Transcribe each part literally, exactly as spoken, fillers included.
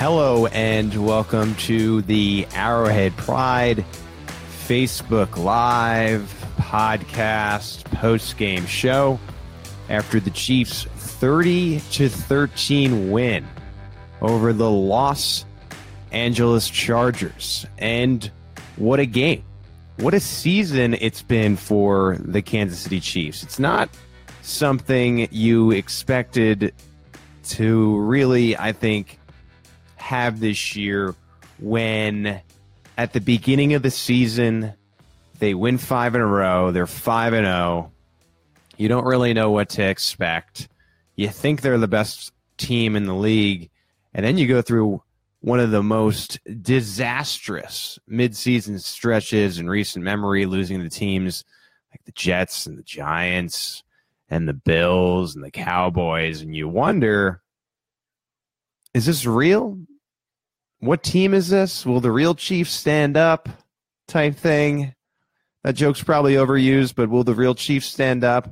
Hello and welcome to the Arrowhead Pride Facebook Live podcast post-game show after the Chiefs' thirty to thirteen win over the Los Angeles Chargers. And what a game. What a season it's been for the Kansas City Chiefs. It's not something you expected to really, I think, have this year when at the beginning of the season they win five in a row. They're five and oh. You don't really know what to expect. You think they're the best team in the league, and then you go through one of the most disastrous midseason stretches in recent memory, losing to teams like the Jets and the Giants and the Bills and the Cowboys, and you wonder, is this real? What team is this? Will the real Chiefs stand up? Type thing. That joke's probably overused, but will the real Chiefs stand up?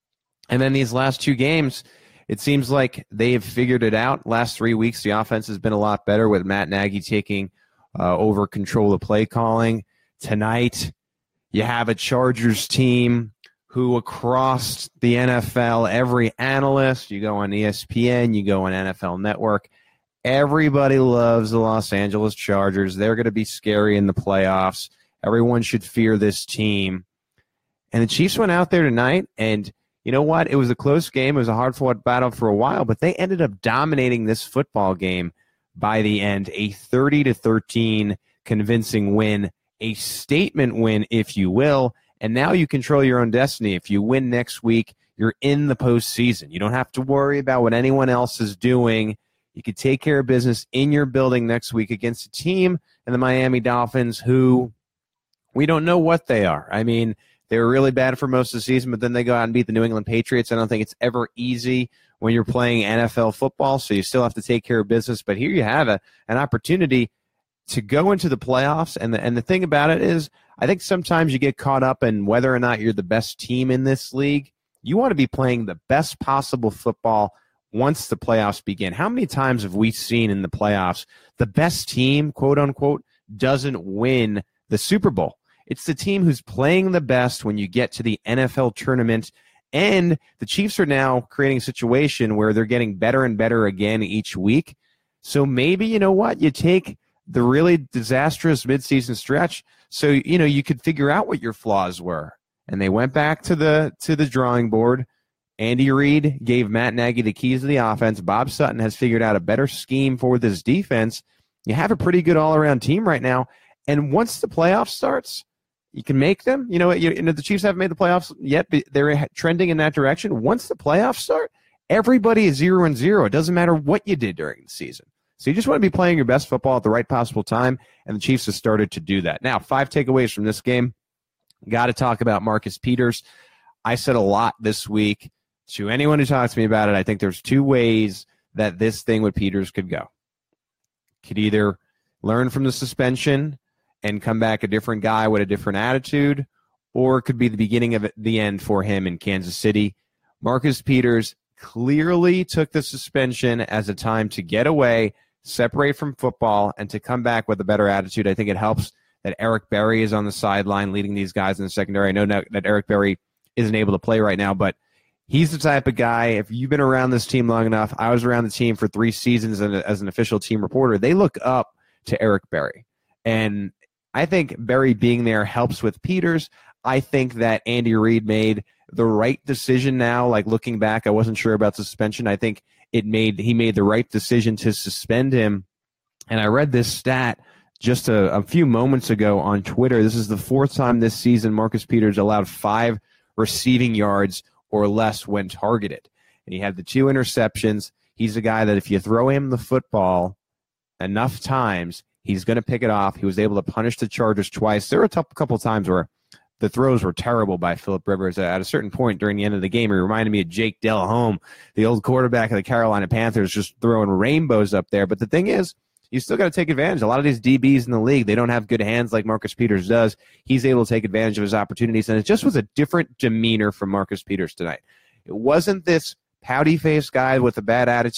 And then these last two games, it seems like they have figured it out. Last three weeks, the offense has been a lot better with Matt Nagy taking uh, over control of play calling. Tonight, you have a Chargers team who across the N F L, every analyst, you go on E S P N, you go on N F L Network, everybody loves the Los Angeles Chargers. They're going to be scary in the playoffs. Everyone should fear this team. And the Chiefs went out there tonight, and you know what? It was a close game. It was a hard-fought battle for a while, but they ended up dominating this football game by the end. A thirty to thirteen convincing win, a statement win, if you will. And now you control your own destiny. If you win next week, you're in the postseason. You don't have to worry about what anyone else is doing. You could take care of business in your building next week against a team and the Miami Dolphins who we don't know what they are. I mean, they were really bad for most of the season, but then they go out and beat the New England Patriots. I don't think it's ever easy when you're playing N F L football, so you still have to take care of business. But here you have a, an opportunity to go into the playoffs. And the, and the thing about it is, I think sometimes you get caught up in whether or not you're the best team in this league. You want to be playing the best possible football once the playoffs begin. How many times have we seen in the playoffs the best team, quote unquote, doesn't win the Super Bowl? It's the team who's playing the best when you get to the N F L tournament. And the Chiefs are now creating a situation where they're getting better and better again each week. So maybe, you know what, you take the really disastrous midseason stretch so, you know, you could figure out what your flaws were. And they went back to the to the drawing board. Andy Reid gave Matt Nagy the keys to the offense. Bob Sutton has figured out a better scheme for this defense. You have a pretty good all-around team right now. And once the playoffs starts, you can make them. You know, you, you know the Chiefs haven't made the playoffs yet, but they're trending in that direction. Once the playoffs start, everybody is zero and zero. It doesn't matter what you did during the season. So you just want to be playing your best football at the right possible time, and the Chiefs have started to do that. Now, five takeaways from this game. Got to talk about Marcus Peters. I said a lot this week to anyone who talks to me about it. I think there's two ways that this thing with Peters could go. Could either learn from the suspension and come back a different guy with a different attitude, or it could be the beginning of the end for him in Kansas City. Marcus Peters clearly took the suspension as a time to get away, separate from football, and to come back with a better attitude. I think it helps that Eric Berry is on the sideline leading these guys in the secondary. I know that Eric Berry isn't able to play right now, but he's the type of guy, if you've been around this team long enough, I was around the team for three seasons as an official team reporter, they look up to Eric Berry. And I think Berry being there helps with Peters. I think that Andy Reid made the right decision now. Like looking back, I wasn't sure about the suspension. I think it made he made the right decision to suspend him. And I read this stat just a, a few moments ago on Twitter. This is the fourth time this season Marcus Peters allowed five receiving yards or less when targeted. And he had the two interceptions. He's a guy that if you throw him the football enough times, he's going to pick it off. He was able to punish the Chargers twice. There were a t- couple times where the throws were terrible by Phillip Rivers. At a certain point during the end of the game, he reminded me of Jake Delhomme, the old quarterback of the Carolina Panthers, just throwing rainbows up there. But the thing is, you still got to take advantage. A lot of these D Bs in the league, they don't have good hands like Marcus Peters does. He's able to take advantage of his opportunities, and it just was a different demeanor from Marcus Peters tonight. It wasn't this pouty-faced guy with a bad attitude.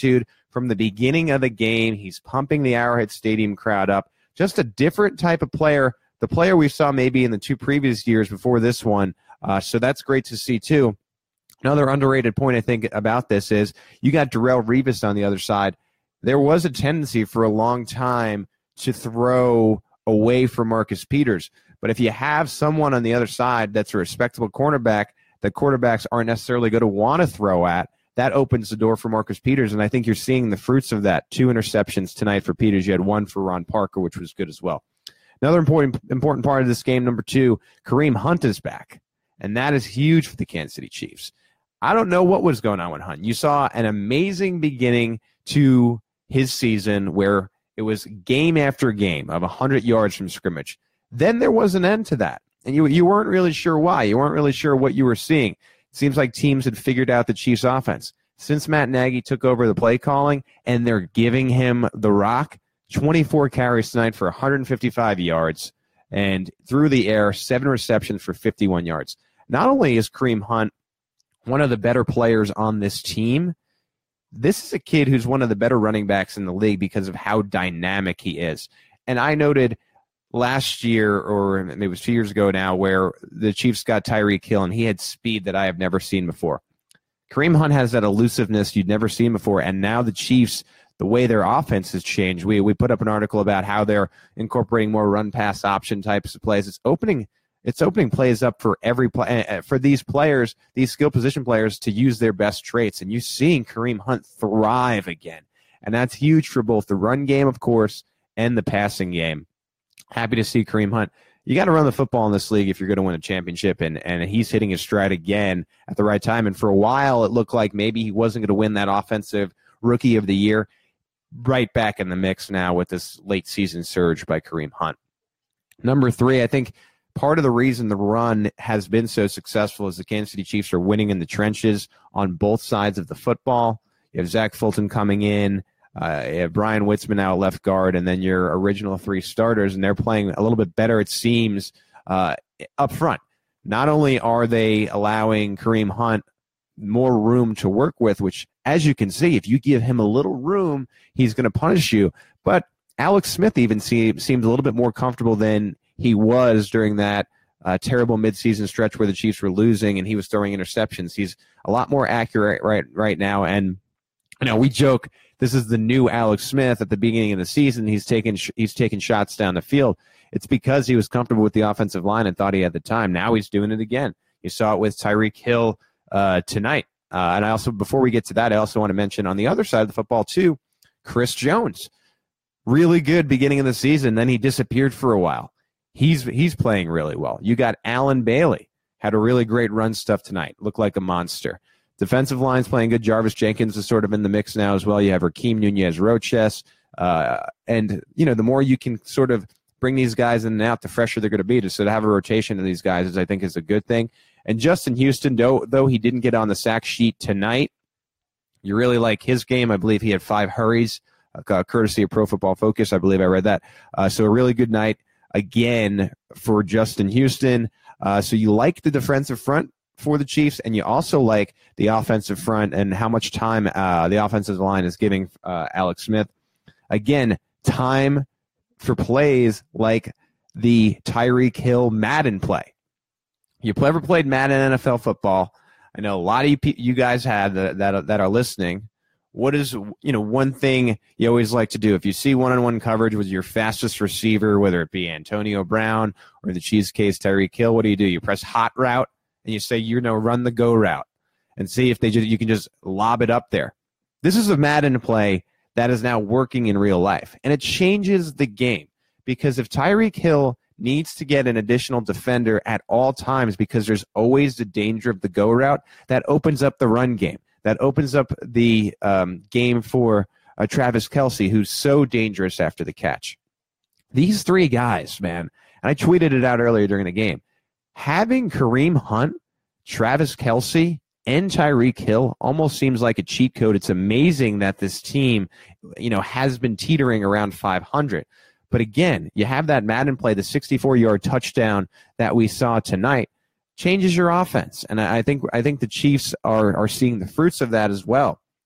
from the beginning of the game. He's pumping the Arrowhead Stadium crowd up. Just a different type of player, the player we saw maybe in the two previous years before this one. Uh, so that's great to see, too. Another underrated point, I think, about this is you got Darrelle Revis on the other side. There was a tendency for a long time to throw away from Marcus Peters. But if you have someone on the other side that's a respectable cornerback that quarterbacks aren't necessarily going to want to throw at, that opens the door for Marcus Peters, and I think you're seeing the fruits of that. Two interceptions tonight for Peters. You had one for Ron Parker, which was good as well. Another important important part of this game, number two, Kareem Hunt is back, and that is huge for the Kansas City Chiefs. I don't know what was going on with Hunt. You saw an amazing beginning to his season where it was game after game of one hundred yards from scrimmage. Then there was an end to that, and you you weren't really sure why. You weren't really sure what you were seeing. It seems like teams had figured out the Chiefs' offense. Since Matt Nagy took over the play calling and they're giving him the rock, twenty-four carries tonight for one hundred fifty-five yards, and through the air, seven receptions for fifty-one yards. Not only is Kareem Hunt one of the better players on this team, this is a kid who's one of the better running backs in the league because of how dynamic he is. And I noted last year, or maybe it was two years ago now, where the Chiefs got Tyreek Hill, and he had speed that I have never seen before. Kareem Hunt has that elusiveness you'd never seen before, and now the Chiefs, the way their offense has changed, we we put up an article about how they're incorporating more run-pass option types of plays. It's opening it's opening plays up for every play, for these players, these skill position players, to use their best traits, and you're seeing Kareem Hunt thrive again, and that's huge for both the run game, of course, and the passing game. Happy to see Kareem Hunt. You got to run the football in this league if you're going to win a championship, and, and he's hitting his stride again at the right time. And for a while, it looked like maybe he wasn't going to win that offensive rookie of the year. Right back in the mix now with this late season surge by Kareem Hunt. Number three, I think part of the reason the run has been so successful is the Kansas City Chiefs are winning in the trenches on both sides of the football. You have Zach Fulton coming in. Uh, you have Brian Witzman now at left guard, and then your original three starters, and they're playing a little bit better, it seems, uh, up front. Not only are they allowing Kareem Hunt more room to work with, which, as you can see, if you give him a little room, he's going to punish you, but Alex Smith even seems, seems a little bit more comfortable than he was during that uh, terrible midseason stretch where the Chiefs were losing and he was throwing interceptions. He's a lot more accurate right right now, and you know, we joke this is the new Alex Smith. At the beginning of the season, he's taking he's taking shots down the field. It's because he was comfortable with the offensive line and thought he had the time. Now he's doing it again. You saw it with Tyreek Hill uh, tonight. Uh, and I also, before we get to that, I also want to mention on the other side of the football too, Chris Jones, really good beginning of the season. Then he disappeared for a while. He's he's playing really well. You got Allen Bailey, had a really great run stuff tonight. Looked like a monster. Defensive line's playing good. Jarvis Jenkins is sort of in the mix now as well. You have Rakeem Nunez-Roches. Uh, and, you know, the more you can sort of bring these guys in and out, the fresher they're going to be. To sort of have a rotation of these guys, is, I think, is a good thing. And Justin Houston, though, though he didn't get on the sack sheet tonight, you really like his game. I believe he had five hurries, uh, courtesy of Pro Football Focus. I believe I read that. Uh, so a really good night again for Justin Houston. Uh, so you like the defensive front for the Chiefs, and you also like the offensive front and how much time uh, the offensive line is giving uh, Alex Smith. Again, time for plays like the Tyreek Hill Madden play. You ever played Madden N F L football? I know a lot of you, you guys have that, that that are listening. What is, you know, one thing you always like to do if you see one-on-one coverage with your fastest receiver, whether it be Antonio Brown or in the Chiefs case Tyreek Hill? What do you do? You press hot route. And you say, you know, run the go route and see if they just, you can just lob it up there. This is a Madden play that is now working in real life. And it changes the game because if Tyreek Hill needs to get an additional defender at all times because there's always the danger of the go route, that opens up the run game. That opens up the um, game for uh, Travis Kelce, who's so dangerous after the catch. These three guys, man, and I tweeted it out earlier during the game, having Kareem Hunt, Travis Kelce, and Tyreek Hill almost seems like a cheat code. It's amazing that this team, you know, has been teetering around five hundred. But again, you have that Madden play, the sixty-four-yard touchdown that we saw tonight, changes your offense. And I think I think the Chiefs are are seeing the fruits of that as well.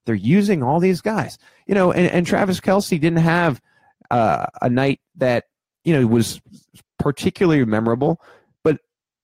they're using all these guys. You know, and, and Travis Kelce didn't have uh, a night that, you know, was particularly memorable. But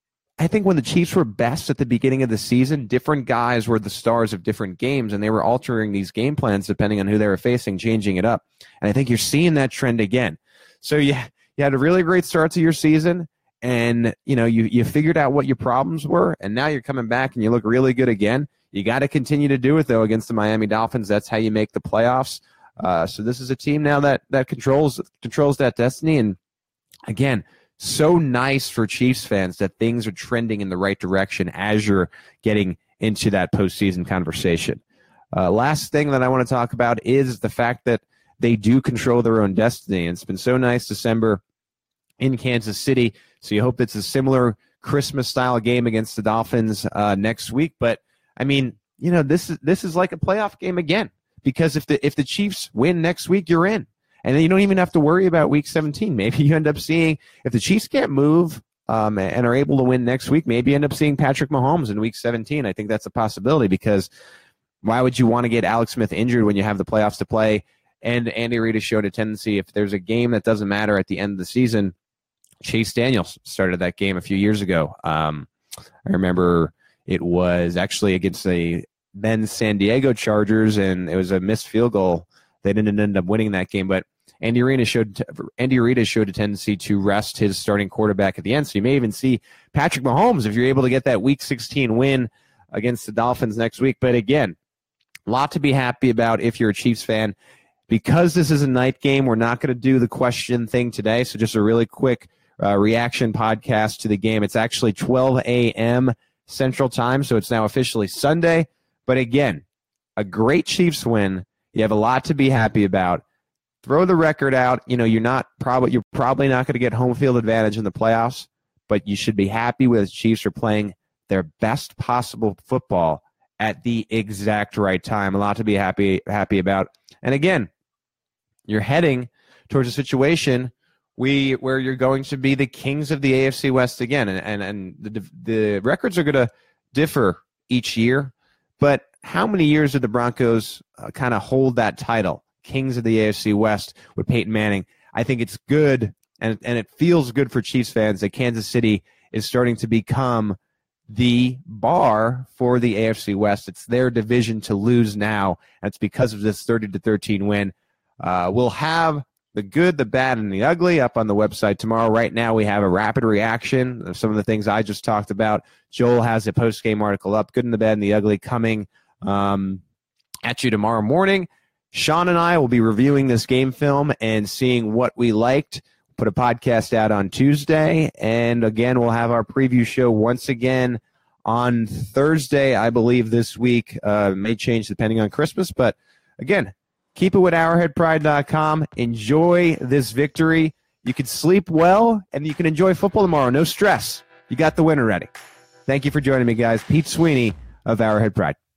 I think when the Chiefs were best at the beginning of the season, different guys were the stars of different games, and they were altering these game plans depending on who they were facing, changing it up. And I think you're seeing that trend again. So yeah, you had a really great start to your season, and you know you you figured out what your problems were, and now you're coming back and you look really good again. You got to continue to do it though against the Miami Dolphins. That's how you make the playoffs. Uh, so this is a team now that that controls controls that destiny. And again, so nice for Chiefs fans that things are trending in the right direction as you're getting into that postseason conversation. Uh, last thing that I want to talk about is the fact that they do control their own destiny. And it's been so nice December in Kansas City. So you hope it's a similar Christmas-style game against the Dolphins uh, next week. But, I mean, you know, this is this is like a playoff game again. Because if the if the Chiefs win next week, you're in. And then you don't even have to worry about week seventeen. Maybe you end up seeing, if the Chiefs can't move um, and are able to win next week, maybe you end up seeing Patrick Mahomes in week seventeen. I think that's a possibility, because why would you want to get Alex Smith injured when you have the playoffs to play? And Andy Reid has showed a tendency, if there's a game that doesn't matter at the end of the season, Chase Daniels started that game a few years ago. Um, I remember it was actually against the then San Diego Chargers, and it was a missed field goal. They didn't end up winning that game, but Andy Reid showed Andy Reid has showed a tendency to rest his starting quarterback at the end. So you may even see Patrick Mahomes if you're able to get that Week sixteen win against the Dolphins next week. But again, a lot to be happy about if you're a Chiefs fan. Because this is a night game, we're not going to do the question thing today. So just a really quick uh, reaction podcast to the game. It's actually twelve a.m. Central Time, so it's now officially Sunday. But again, a great Chiefs win. You have a lot to be happy about. Throw the record out. You know, you're not probably you're probably not going to get home field advantage in the playoffs, but you should be happy with the Chiefs are playing their best possible football at the exact right time. A lot to be happy happy about. And again, you're heading towards a situation we where you're going to be the kings of the A F C West again, and and, and the the records are going to differ each year. But how many years did the Broncos uh, kind of hold that title, kings of the A F C West, with Peyton Manning? I think it's good, and and it feels good for Chiefs fans that Kansas City is starting to become the bar for the A F C West. It's their division to lose now, and it's because of this thirty to thirteen win. Uh, we'll have the good, the bad, and the ugly up on the website tomorrow. Right now, we have a rapid reaction of some of the things I just talked about. Joel has a post-game article up, good and the bad and the ugly, coming um, at you tomorrow morning. Sean and I will be reviewing this game film and seeing what we liked. Put a podcast out on Tuesday, and again, we'll have our preview show once again on Thursday, I believe, this week. Uh, may change depending on Christmas, but again, keep it with arrowhead pride dot com. Enjoy this victory. You can sleep well, and you can enjoy football tomorrow. No stress. You got the win already. Thank you for joining me, guys. Pete Sweeney of Arrowhead Pride.